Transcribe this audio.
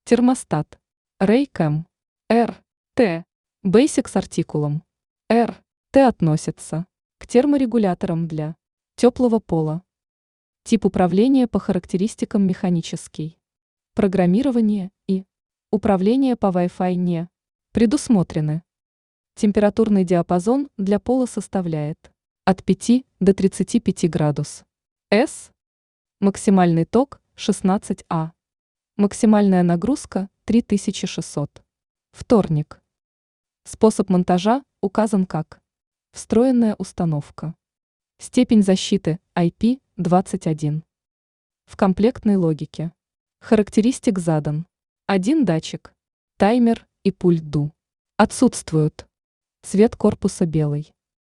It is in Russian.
Термостат. Raycam. R. T. Basic с артикулом. R. T относится к терморегуляторам для теплого пола. Тип управления по характеристикам механический. Программирование и управление по Wi-Fi не предусмотрены. Температурный диапазон для пола составляет от 5 до 35 градус. С. Максимальный ток 16 А. Максимальная нагрузка 3600. Вторник. Способ монтажа указан как встроенная установка. Степень защиты IP21. В комплектной логике. Характеристик задан. Один датчик, таймер и пульт DO. Отсутствуют. Цвет корпуса белый.